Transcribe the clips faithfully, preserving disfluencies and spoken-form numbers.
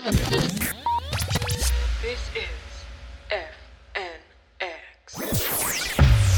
This is F N X.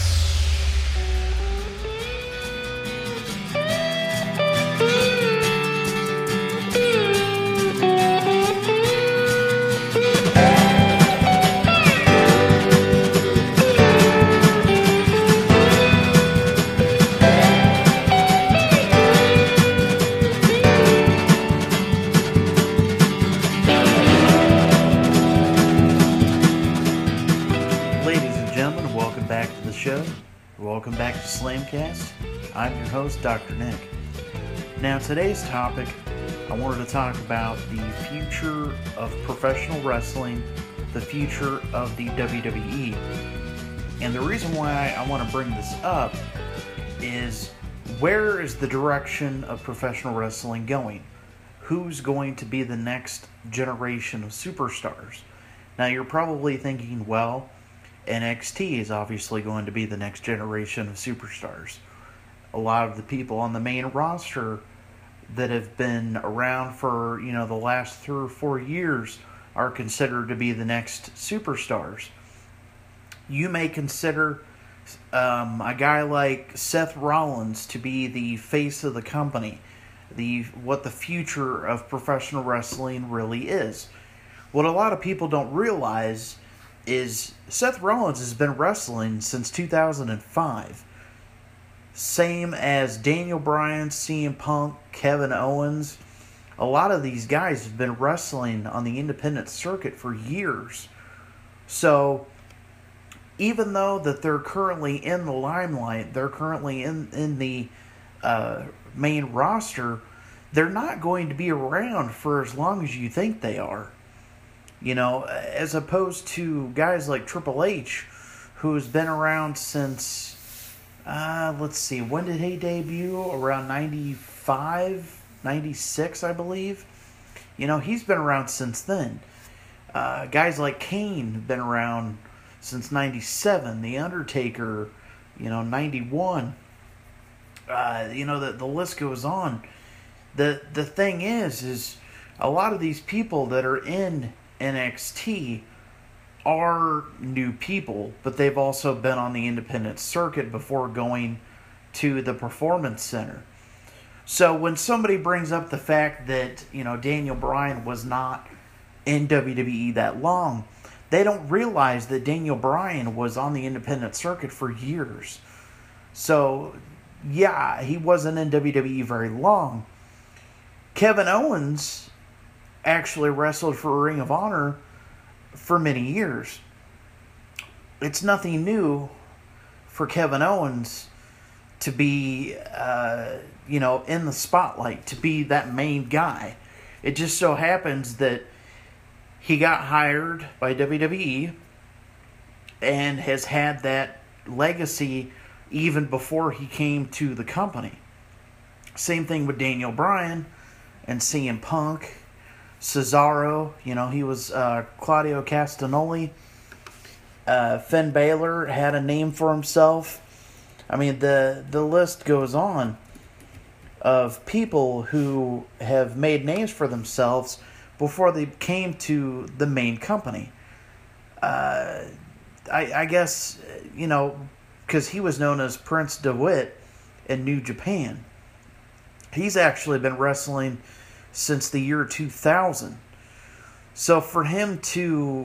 Show. Welcome back to Slamcast. I'm your host, Doctor Nick. Now, today's topic, I wanted to talk about the future of professional wrestling, the future of the W W E. And the reason why I want to bring this up is, where is the direction of professional wrestling going? Who's going to be the next generation of superstars? Now, you're probably thinking, well, N X T is obviously going to be the next generation of superstars. A lot of the people on the main roster that have been around for, you know, the last three or four years are considered to be the next superstars. You may consider um, a guy like Seth Rollins to be the face of the company, the what the future of professional wrestling really is. What a lot of people don't realize is Seth Rollins has been wrestling since two thousand five. Same as Daniel Bryan, C M Punk, Kevin Owens. A lot of these guys have been wrestling on the independent circuit for years. So, even though that they're currently in the limelight, they're currently in, in the uh, main roster, they're not going to be around for as long as you think they are. You know, as opposed to guys like Triple H, who's been around since, uh, let's see, when did he debut? Around ninety-five, ninety-six, I believe. You know, he's been around since then. Uh, guys like Kane have been around since ninety-seven. The Undertaker, you know, ninety-one. Uh, you know, the, the list goes on. The, the thing is, is a lot of these people that are in N X T are new people, but they've also been on the independent circuit before going to the Performance Center. So when somebody brings up the fact that, you know, Daniel Bryan was not in W W E that long, they don't realize that Daniel Bryan was on the independent circuit for years. So, yeah, he wasn't in W W E very long. Kevin Owens actually wrestled for Ring of Honor for many years. It's nothing new for Kevin Owens to be, uh, you know, in the spotlight, to be that main guy. It just so happens that he got hired by W W E and has had that legacy even before he came to the company. Same thing with Daniel Bryan and C M Punk. Cesaro, you know, he was uh, Claudio Castagnoli. Uh, Finn Balor had a name for himself. I mean, the the list goes on of people who have made names for themselves before they came to the main company. Uh, I, I guess, you know, because he was known as Prince DeWitt in New Japan. He's actually been wrestling since the year two thousand. So for him to,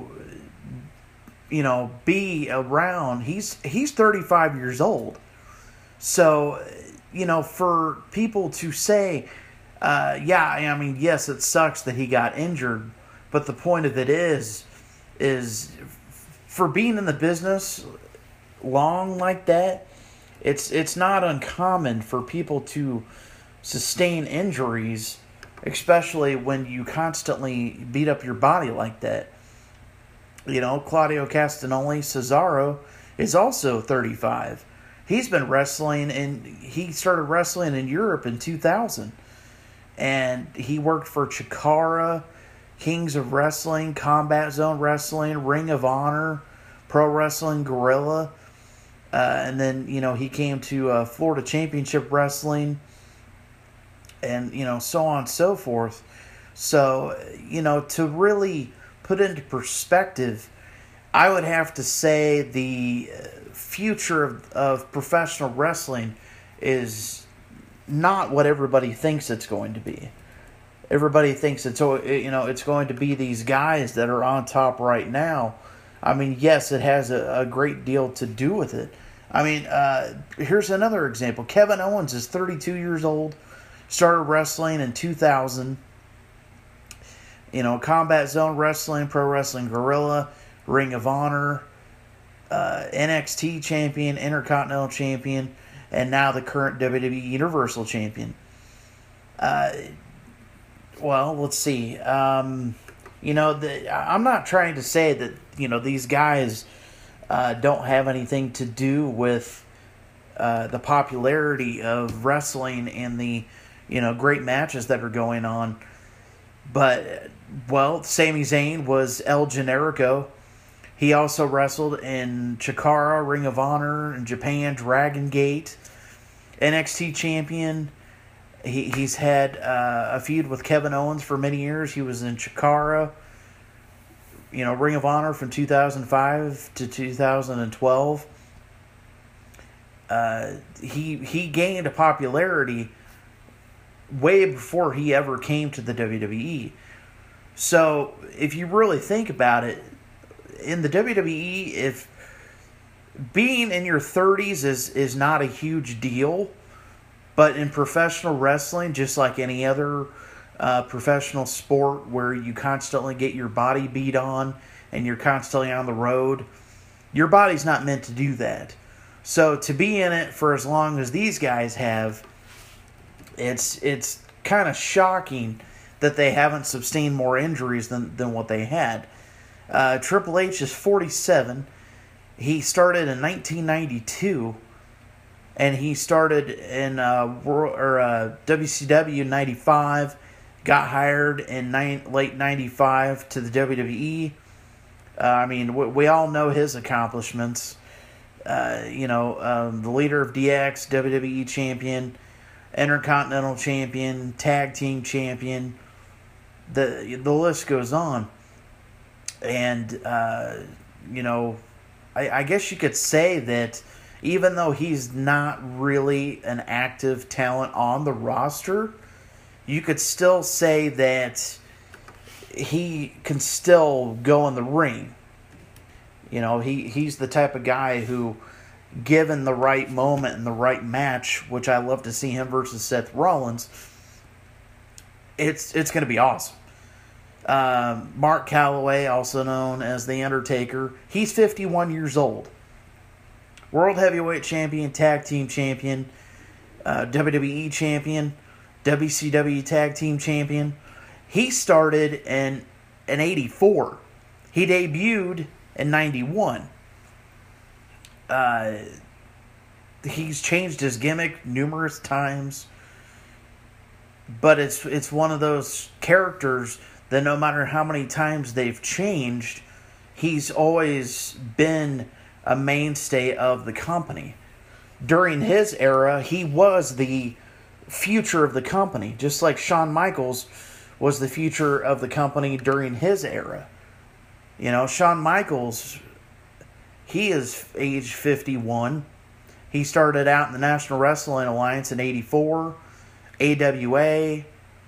you know, be around, he's he's thirty-five years old. So, you know, for people to say, uh, yeah, I mean, yes, it sucks that he got injured, but the point of it is, is for being in the business long like that, it's it's not uncommon for people to sustain injuries, especially when you constantly beat up your body like that. You know, Claudio Castagnoli, Cesaro, is also thirty-five. He's been wrestling, and he started wrestling in Europe in two thousand. And he worked for Chikara, Kings of Wrestling, Combat Zone Wrestling, Ring of Honor, Pro Wrestling Guerrilla. Uh, and then, you know, he came to uh, Florida Championship Wrestling, and, you know, so on and so forth. So, you know, to really put into perspective, I would have to say the future of, of professional wrestling is not what everybody thinks it's going to be. Everybody thinks it's, you know, it's going to be these guys that are on top right now. I mean, yes, it has a, a great deal to do with it. I mean, uh, here's another example. Kevin Owens is thirty-two years old, started wrestling in two thousand. You know, Combat Zone Wrestling, Pro Wrestling Guerrilla, Ring of Honor, uh, N X T champion, Intercontinental champion, and now the current W W E Universal champion. Uh, well, let's see. Um, you know, the, I'm not trying to say that, you know, these guys uh, don't have anything to do with uh, the popularity of wrestling and the, you know, great matches that are going on. But, well, Sami Zayn was El Generico. He also wrestled in Chikara, Ring of Honor, in Japan, Dragon Gate, N X T champion. He He's had uh, a feud with Kevin Owens for many years. He was in Chikara, you know, Ring of Honor from two thousand five to two thousand twelve. Uh, he, he gained a popularity way before he ever came to the W W E. So, if you really think about it, in the W W E, if being in your thirties is, is not a huge deal, but in professional wrestling, just like any other uh, professional sport where you constantly get your body beat on and you're constantly on the road, your body's not meant to do that. So, to be in it for as long as these guys have, It's it's kind of shocking that they haven't sustained more injuries than, than what they had. Uh, Triple H is forty-seven. He started in nineteen ninety-two, and he started in uh, or, uh, W C W in ninety-five, got hired in nine, late ninety-five to the W W E. Uh, I mean, we, we all know his accomplishments. Uh, you know, um, the leader of D X, W W E champion, Intercontinental champion, tag team champion. The the list goes on. And, uh, you know, I, I guess you could say that even though he's not really an active talent on the roster, you could still say that he can still go in the ring. You know, he, he's the type of guy who, given the right moment and the right match, which I love to see him versus Seth Rollins, it's it's going to be awesome. Um, Mark Calloway, also known as The Undertaker, he's fifty-one years old. World Heavyweight Champion, Tag Team Champion, uh, W W E Champion, W C W Tag Team Champion. He started in, in eighty-four. He debuted in ninety-one. Uh, he's changed his gimmick numerous times, but it's it's one of those characters that no matter how many times they've changed, he's always been a mainstay of the company. During his era, he was the future of the company, just like Shawn Michaels was the future of the company during his era. You know, Shawn Michaels, he is age fifty-one. He started out in the National Wrestling Alliance in eighty-four, A W A.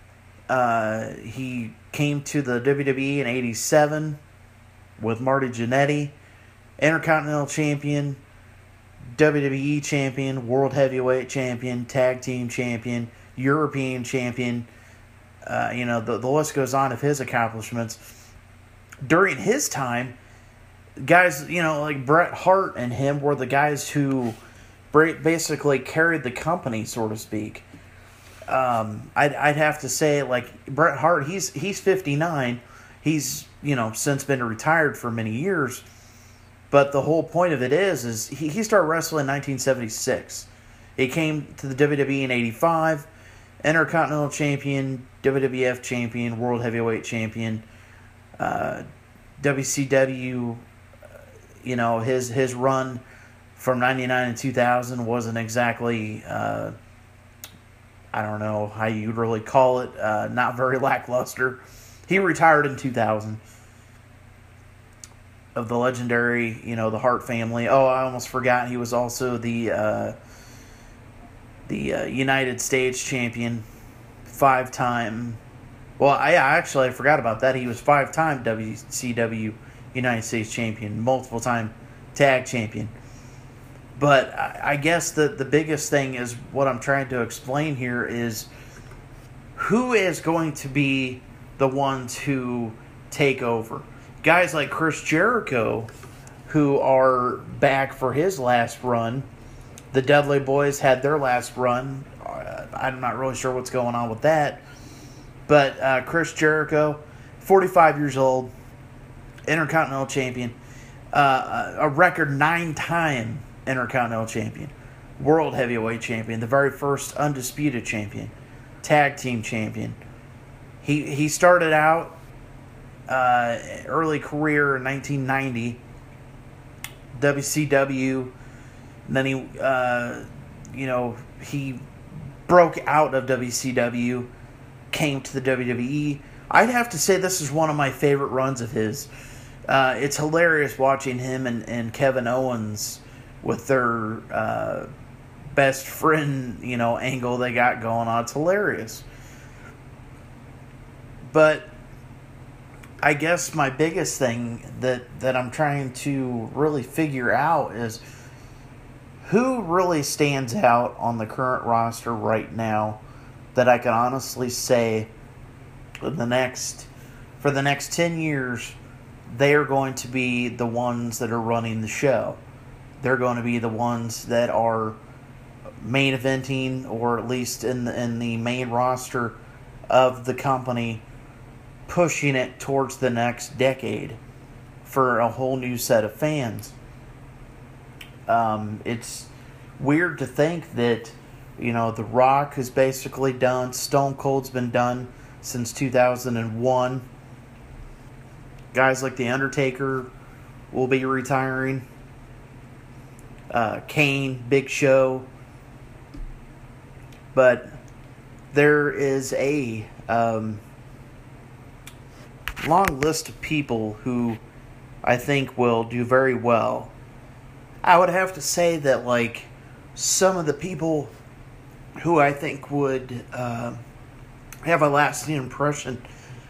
Uh, he came to the W W E in eighty-seven with Marty Jannetty, Intercontinental Champion, W W E Champion, World Heavyweight Champion, Tag Team Champion, European Champion. Uh, you know, the, the list goes on of his accomplishments. During his time, guys, you know, like Bret Hart and him were the guys who basically carried the company, so to speak. Um, I'd, I'd have to say, like, Bret Hart, he's he's fifty-nine. He's, you know, since been retired for many years. But the whole point of it is, is he, he started wrestling in nineteen seventy-six. He came to the W W E in eighty-five. Intercontinental Champion, W W F Champion, World Heavyweight Champion. Uh, W C W, you know, his, his run from ninety-nine and two thousand wasn't exactly... Uh, I don't know how you'd really call it, uh, not very lackluster. He retired in two thousand. Of the legendary, you know, the Hart family. Oh, I almost forgot he was also the uh, the uh, United States champion, five-time. Well, I actually I forgot about that. He was five-time W C W United States champion, multiple-time tag champion. But I, I guess the the biggest thing is what I'm trying to explain here is who is going to be the ones who take over. Guys like Chris Jericho, who are back for his last run. The Dudley Boys had their last run. Uh, I'm not really sure what's going on with that. But uh, Chris Jericho, forty-five years old, Intercontinental Champion, uh, a record nine-time Intercontinental Champion, World Heavyweight Champion, the very first Undisputed Champion, Tag Team Champion. He, he started out Uh, early career in nineteen ninety, W C W, and then he, uh, you know, he broke out of W C W, came to the W W E. I'd have to say this is one of my favorite runs of his. Uh, it's hilarious watching him and, and Kevin Owens with their uh, best friend, you know, angle they got going on. It's hilarious. But I guess my biggest thing that, that I'm trying to really figure out is who really stands out on the current roster right now that I can honestly say in the next for the next ten years they are going to be the ones that are running the show. They're going to be the ones that are main eventing, or at least in the, in the main roster of the company, pushing it towards the next decade for a whole new set of fans. Um, it's weird to think that, you know, The Rock is basically done. Stone Cold's been done since two thousand one. Guys like The Undertaker will be retiring. Uh, Kane, Big Show. But there is a Um, long list of people who I think will do very well. I would have to say that, like, some of the people who I think would uh, have a lasting impression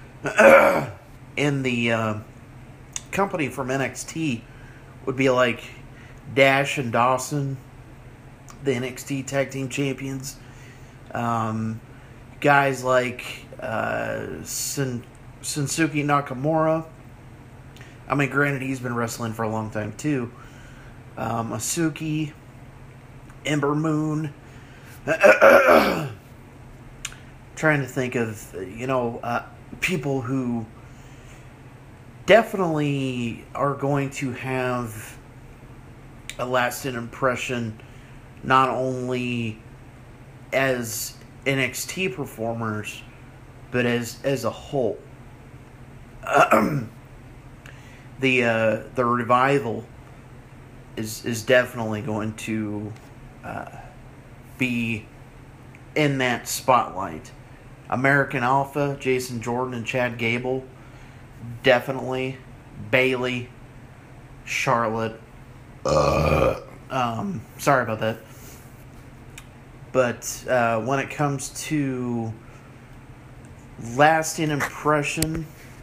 in the uh, company from N X T would be like Dash and Dawson, the N X T Tag Team Champions. Um, guys like uh, Sin. Shinsuke Nakamura. I mean, granted, he's been wrestling for a long time, too. Um, Asuki. Ember Moon. Trying to think of, you know, uh, people who definitely are going to have a lasting impression, not only as N X T performers, but as, as a whole. Uh, the uh, the revival is is definitely going to uh, be in that spotlight. American Alpha, Jason Jordan and Chad Gable, definitely. Bayley, Charlotte. Uh. Um, sorry about that. But uh, when it comes to lasting impression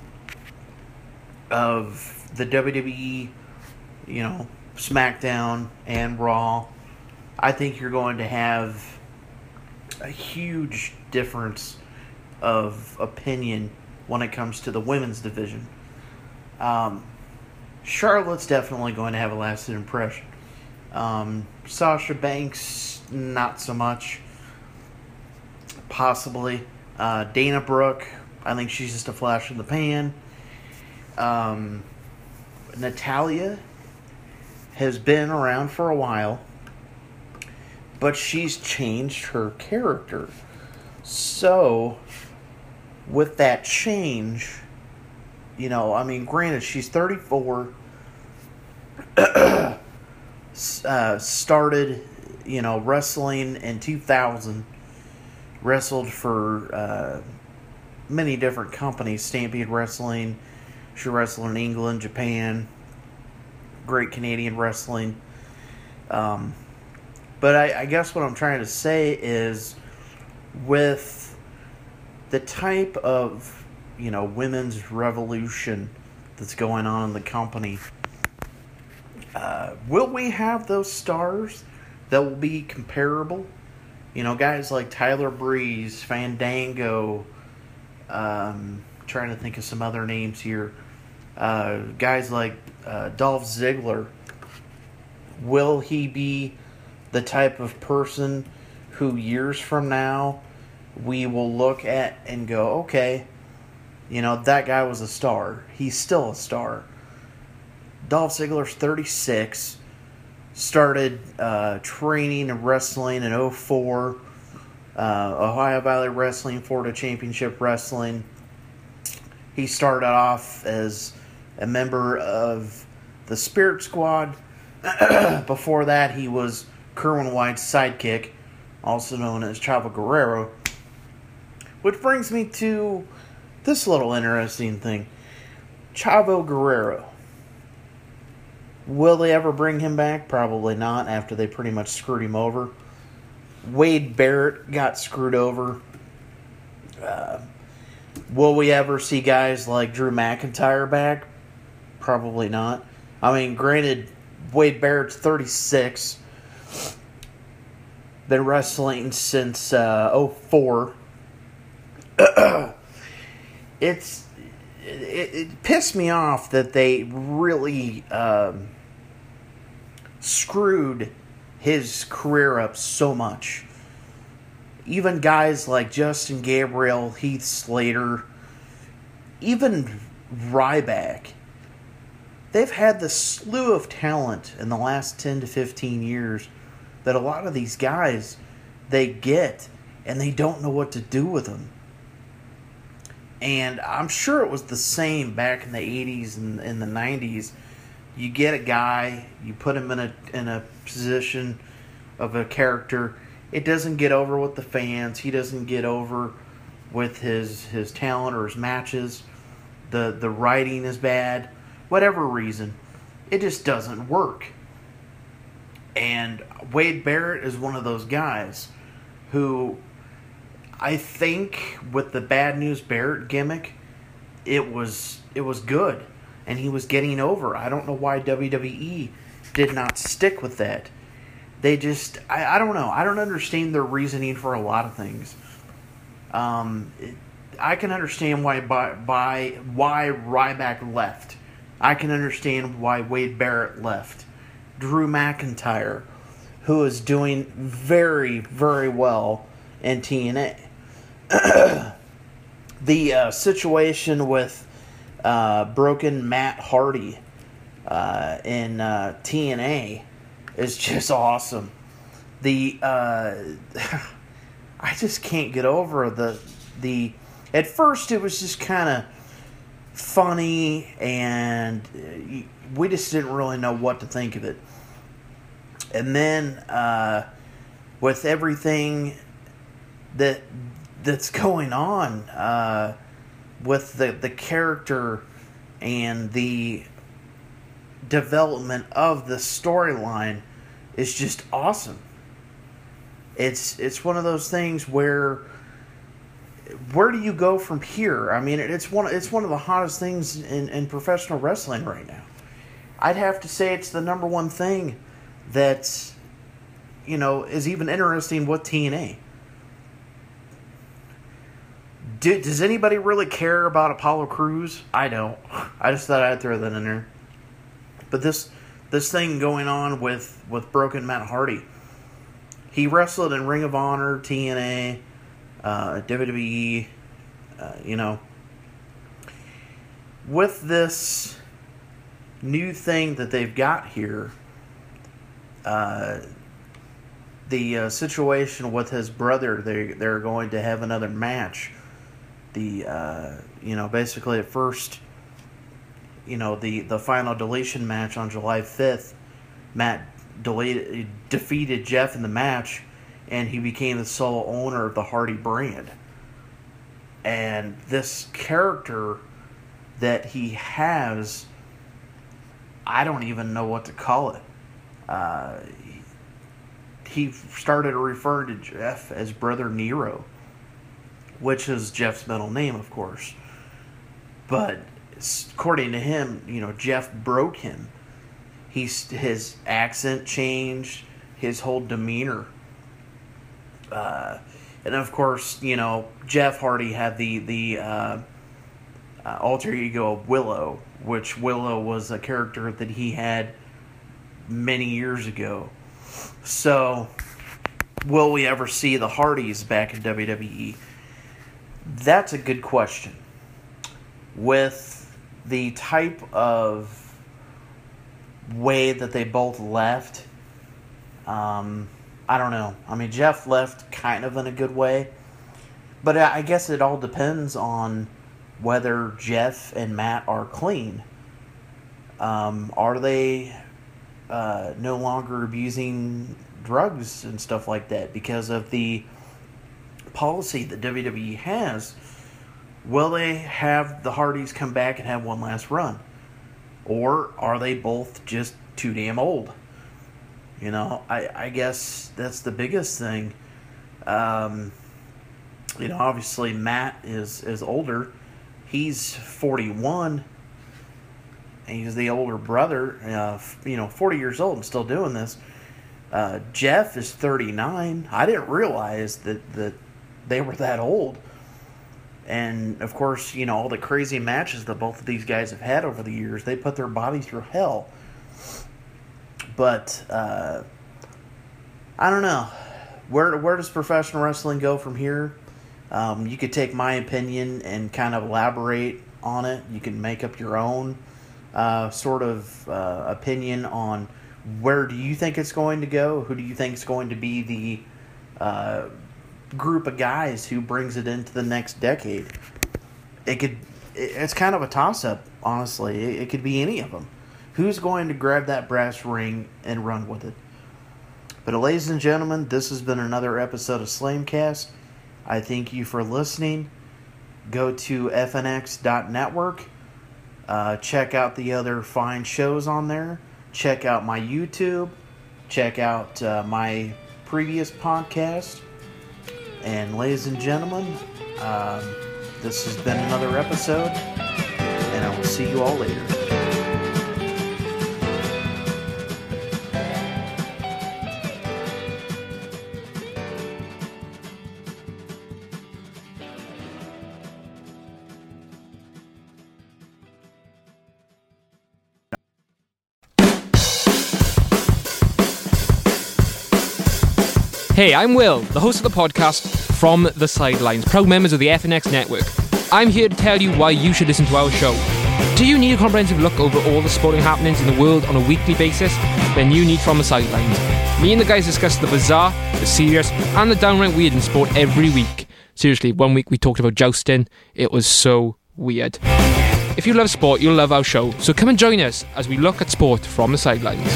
of the W W E, you know, SmackDown and Raw, I think you're going to have a huge difference of opinion when it comes to the women's division. Um, Charlotte's definitely going to have a lasting impression. Um, Sasha Banks, not so much. Possibly. Uh, Dana Brooke, I think she's just a flash in the pan. Um, Natalya has been around for a while, but she's changed her character. So, with that change, you know, I mean, granted, she's thirty-four, uh, started, you know, wrestling in two thousand, wrestled for uh, many different companies. Stampede Wrestling. She wrestled in England, Japan. Great Canadian Wrestling. Um, but I, I guess what I'm trying to say is, with the type of, you know, women's revolution that's going on in the company, uh, will we have those stars that will be comparable? You know, guys like Tyler Breeze, Fandango, um, trying to think of some other names here. Uh, guys like uh, Dolph Ziggler. Will he be the type of person who years from now we will look at and go, okay, you know, that guy was a star. He's still a star. Dolph Ziggler's thirty-six. Started uh, training and wrestling in oh four. Uh, Ohio Valley Wrestling, Florida Championship Wrestling. He started off as a member of the Spirit Squad. Before that, he was Kerwin White's sidekick, also known as Chavo Guerrero. Which brings me to this little interesting thing. Chavo Guerrero. Will they ever bring him back? Probably not, after they pretty much screwed him over. Wade Barrett got screwed over. Uh, will we ever see guys like Drew McIntyre back? Probably not. I mean, granted, Wade Barrett's thirty-six. Been wrestling since uh, oh four. it's it, it pissed me off that they really um, screwed his career up so much. Even guys like Justin Gabriel, Heath Slater, even Ryback. They've had the slew of talent in the last ten to fifteen years that a lot of these guys, they get, and they don't know what to do with them. And I'm sure it was the same back in the eighties and in the nineties. You get a guy, you put him in a in a position of a character. It doesn't get over with the fans. He doesn't get over with his his talent or his matches. The the writing is bad. Whatever reason, it just doesn't work. And Wade Barrett is one of those guys who, I think, with the Bad News Barrett gimmick, it was it was good, and he was getting over. I don't know why W W E did not stick with that. They just, I, I don't know. I don't understand their reasoning for a lot of things. Um, it, I can understand why by, by why Ryback left. I can understand why Wade Barrett left. Drew McIntyre, who is doing very, very well in T N A. The uh, situation with uh, Broken Matt Hardy uh, in uh, T N A is just awesome. The uh, I just can't get over the the. At first, it was just kind of funny, and we just didn't really know what to think of it. And then, uh, with everything that that's going on uh, with the the character and the development of the storyline, is just awesome. It's it's one of those things where, where do you go from here? I mean, it's one it's one of the hottest things in, in professional wrestling right now. I'd have to say it's the number one thing that, you know, is even interesting with T N A. Do, does anybody really care about Apollo Crews? I don't. I just thought I'd throw that in there. But this this thing going on with, with Broken Matt Hardy. He wrestled in Ring of Honor, T N A, uh, W W E, uh, you know. With this new thing that they've got here, uh, the uh, situation with his brother, they they're going to have another match. The uh, you know, basically at first, you know, the, the final deletion match on July fifth, Matt deleted, defeated Jeff in the match, and he became the sole owner of the Hardy brand. And this character that he has, I don't even know what to call it. Uh, he started referring to Jeff as Brother Nero, which is Jeff's middle name, of course. But according to him, you know, Jeff broke him. He's, his accent changed, his whole demeanor. Uh, and of course, you know, Jeff Hardy had the, the uh, uh, alter ego of Willow, which Willow was a character that he had many years ago. So, will we ever see the Hardys back in W W E? That's a good question. With the type of way that they both left, um, I don't know. I mean, Jeff left kind of in a good way, but I guess it all depends on whether Jeff and Matt are clean. Um, are they uh, no longer abusing drugs and stuff like that because of the policy that W W E has? Will they have the Hardys come back and have one last run? Or are they both just too damn old? You know, I, I guess that's the biggest thing. Um, you know, obviously Matt is, is older. He's forty-one. And he's the older brother. Uh, you know, forty years old and still doing this. Uh, Jeff is thirty-nine. I didn't realize that, that they were that old. And, of course, you know, all the crazy matches that both of these guys have had over the years, they put their body through hell. But, uh, I don't know. Where where does professional wrestling go from here? Um, you could take my opinion and kind of elaborate on it. You can make up your own uh, sort of uh, opinion on where do you think it's going to go? Who do you think is going to be the uh, group of guys who brings it into the next decade? It could. It's kind of a toss-up, honestly. It, it could be any of them. Who's going to grab that brass ring and run with it? But ladies and gentlemen, this has been another episode of Slamcast. I thank you for listening. Go to F N X dot network. Uh, check out the other fine shows on there. Check out my YouTube. Check out uh, my previous podcast. And ladies and gentlemen, um, this has been another episode. And I will see you all later. Hey, I'm Will, the host of the podcast From the Sidelines, proud members of the F N X network. I'm here to tell you why you should listen to our show. Do you need a comprehensive look over all the sporting happenings in the world on a weekly basis? Then you need From the Sidelines. Me and the guys discuss the bizarre, the serious, and the downright weird in sport every week. Seriously, one week we talked about jousting. It was so weird. If you love sport, you'll love our show. So come and join us as we look at sport from the sidelines.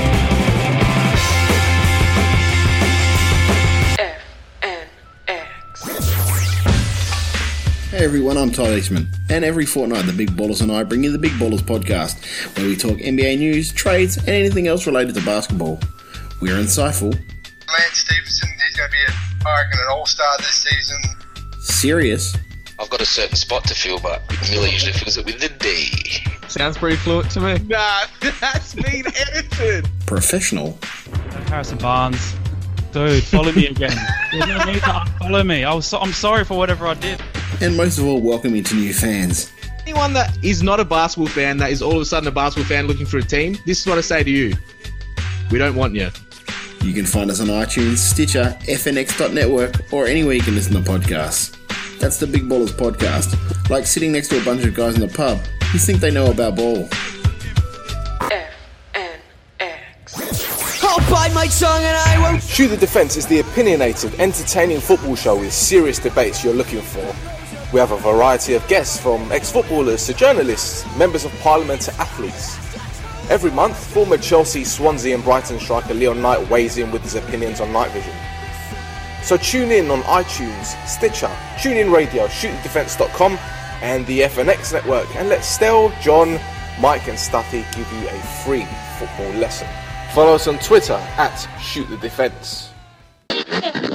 Hey everyone, I'm Todd Eastman, and every fortnight the Big Ballers and I bring you the Big Ballers podcast, where we talk N B A news, trades, and anything else related to basketball. We're insightful. Lance Stephenson, he's going to be, a, I reckon, an all-star this season. Serious. I've got a certain spot to fill, but Miller usually fills it with the D. Sounds pretty fluent to me. Nah, that's been edited. Professional. Harrison Barnes. Dude, follow me again. There's no need to unfollow me. I was so, I'm sorry for whatever I did. And most of all, welcoming to new fans. Anyone that is not a basketball fan, that is all of a sudden a basketball fan looking for a team, this is what I say to you. We don't want you. You can find us on iTunes, Stitcher, F N X dot network, or anywhere you can listen to podcasts. That's the Big Ballers podcast. Like sitting next to a bunch of guys in the pub who think they know about ball. F N X. I'll bite my tongue and I won't. Shoot the Defence is the opinionated, entertaining football show with serious debates you're looking for. We have a variety of guests, from ex-footballers to journalists, members of parliament to athletes. Every month, former Chelsea, Swansea and Brighton striker Leon Knight weighs in with his opinions on night vision. So tune in on iTunes, Stitcher, TuneIn Radio, shoot the defence dot com and the F N X network, and let Stel, John, Mike and Stuffy give you a free football lesson. Follow us on Twitter at Shoot the Defence.